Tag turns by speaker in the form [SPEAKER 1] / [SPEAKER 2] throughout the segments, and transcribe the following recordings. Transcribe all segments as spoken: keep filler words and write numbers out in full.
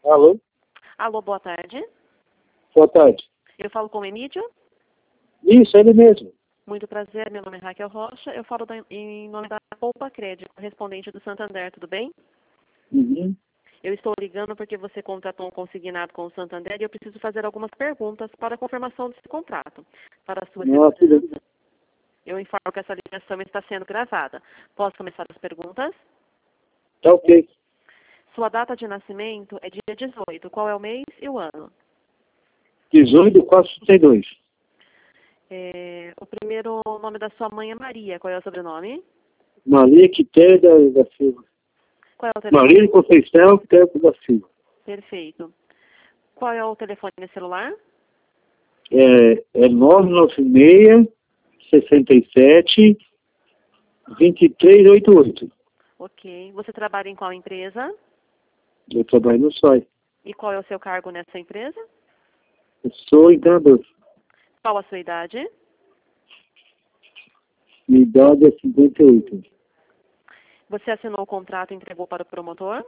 [SPEAKER 1] Alô?
[SPEAKER 2] Alô, boa tarde.
[SPEAKER 1] Boa tarde.
[SPEAKER 2] Eu falo com o Emílio.
[SPEAKER 1] Isso, ele mesmo.
[SPEAKER 2] Muito prazer, meu nome é Raquel Rocha. Eu falo da, em nome da Poupa Crédito, correspondente do Santander, tudo bem?
[SPEAKER 1] Uhum.
[SPEAKER 2] Eu estou ligando porque você contratou um consignado com o Santander e eu preciso fazer algumas perguntas para a confirmação desse contrato. Para a sua
[SPEAKER 1] Nossa,
[SPEAKER 2] segurança, eu informo que essa ligação está sendo gravada. Posso começar as perguntas?
[SPEAKER 1] tá ok.
[SPEAKER 2] Sua data de nascimento é dia dezoito. Qual é o mês e o ano?
[SPEAKER 1] dezoito, quatrocentos e sessenta e dois.
[SPEAKER 2] É, o primeiro nome da sua mãe é Maria. Qual é o sobrenome?
[SPEAKER 1] Maria Quitéria da, da Silva.
[SPEAKER 2] Qual é o telefone?
[SPEAKER 1] Maria de Conceição Quitéria da Silva.
[SPEAKER 2] Perfeito. Qual é o telefone celular?
[SPEAKER 1] É, é nove nove seis, sessenta e sete, vinte e três oitenta e oito.
[SPEAKER 2] Ok. Você trabalha em qual empresa?
[SPEAKER 1] Eu trabalho no S O I.
[SPEAKER 2] E qual é o seu cargo nessa empresa?
[SPEAKER 1] Eu sou encanador.
[SPEAKER 2] Qual a sua idade?
[SPEAKER 1] Minha idade é cinquenta e oito.
[SPEAKER 2] Você assinou o contrato e entregou para o promotor?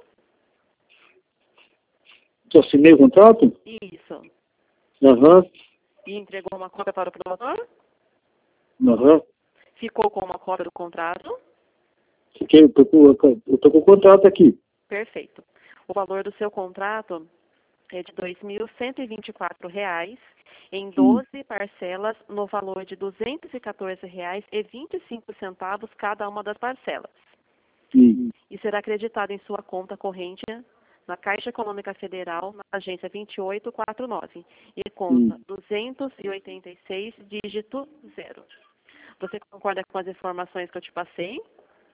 [SPEAKER 1] Você assinei o contrato?
[SPEAKER 2] Isso.
[SPEAKER 1] Aham.
[SPEAKER 2] E entregou uma cópia para o promotor?
[SPEAKER 1] Aham.
[SPEAKER 2] Ficou com uma cópia do contrato?
[SPEAKER 1] Fiquei, eu tô com, eu tô com o contrato aqui.
[SPEAKER 2] Perfeito. O valor do seu contrato é de dois mil cento e vinte e quatro reais em doze parcelas no valor de duzentos e quatorze reais e vinte e cinco centavos cada uma das parcelas.
[SPEAKER 1] Sim.
[SPEAKER 2] E será acreditado em sua conta corrente na Caixa Econômica Federal, na agência vinte e oito quarenta e nove, e conta
[SPEAKER 1] Sim.
[SPEAKER 2] duzentos e oitenta e seis, dígito zero. Você concorda com as informações que eu te passei?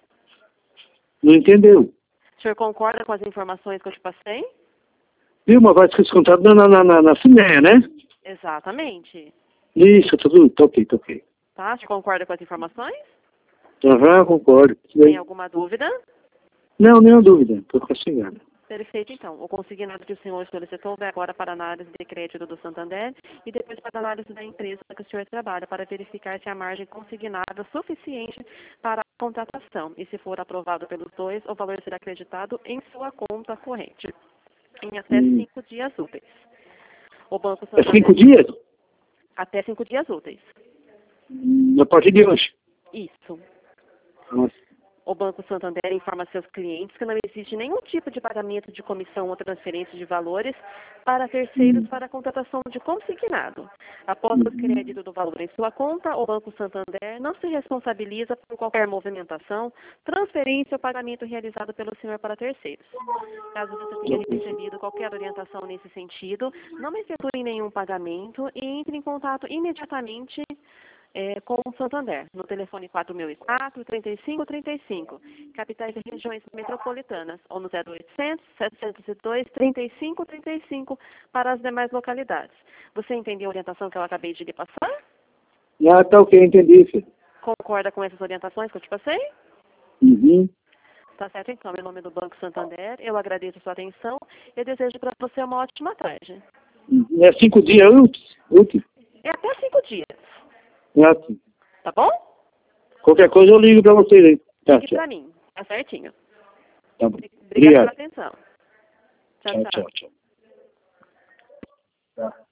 [SPEAKER 1] Não entendeu?
[SPEAKER 2] O senhor concorda com as informações que eu te passei?
[SPEAKER 1] Viu, mas vai ser descontado na, na, na, na Cineia, né?
[SPEAKER 2] Exatamente.
[SPEAKER 1] Isso, tá tudo, tá ok, tá ok.
[SPEAKER 2] Tá? Você concorda com as informações?
[SPEAKER 1] Aham, concordo.
[SPEAKER 2] Tem alguma dúvida?
[SPEAKER 1] Não, nenhuma dúvida, tô consignado.
[SPEAKER 2] Perfeito, então. O consignado que o senhor solicitou vai agora para a análise de crédito do Santander e depois para a análise da empresa que o senhor trabalha para verificar se a margem consignada é suficiente para a contratação. E se for aprovado pelos dois, o valor será acreditado em sua conta corrente em até
[SPEAKER 1] Hum.
[SPEAKER 2] cinco dias úteis. O Banco
[SPEAKER 1] É
[SPEAKER 2] Santander...
[SPEAKER 1] cinco dias?
[SPEAKER 2] Até cinco dias úteis.
[SPEAKER 1] Hum, a partir de hoje.
[SPEAKER 2] Isso.
[SPEAKER 1] Nossa.
[SPEAKER 2] O Banco Santander informa seus clientes que não existe nenhum tipo de pagamento de comissão ou transferência de valores para terceiros
[SPEAKER 1] Hum.
[SPEAKER 2] para a contratação de consignado. Após o
[SPEAKER 1] Hum.
[SPEAKER 2] crédito do valor em sua conta, o Banco Santander não se responsabiliza por qualquer movimentação, transferência ou pagamento realizado pelo senhor para terceiros. Caso você tenha recebido qualquer orientação nesse sentido, não efetue nenhum pagamento e entre em contato imediatamente É, com o Santander, no telefone quatro mil e quatro, trinta e cinco trinta e cinco, capitais e regiões metropolitanas, ou no zero oitocentos, setecentos e dois, trinta e cinco trinta e cinco para as demais localidades. Você entendeu a orientação que eu acabei de lhe passar?
[SPEAKER 1] Ah, tá ok, entendi, filho.
[SPEAKER 2] Concorda com essas orientações que eu te passei?
[SPEAKER 1] Uhum.
[SPEAKER 2] Tá certo, então. Em nome do Banco Santander, eu agradeço a sua atenção e desejo para você uma ótima tarde.
[SPEAKER 1] Uhum. É cinco dias úteis? Úteis?
[SPEAKER 2] É até cinco dias,
[SPEAKER 1] Ah, sim.
[SPEAKER 2] tá bom?
[SPEAKER 1] Qualquer coisa eu ligo pra vocês aí. Tá,
[SPEAKER 2] Ligue
[SPEAKER 1] tchau.
[SPEAKER 2] para mim, tá certinho.
[SPEAKER 1] Tá bom.
[SPEAKER 2] Obrigada pela
[SPEAKER 1] Obrigado.
[SPEAKER 2] atenção. Tchau,
[SPEAKER 1] Tchau,
[SPEAKER 2] tchau.
[SPEAKER 1] tchau, tchau. Tá.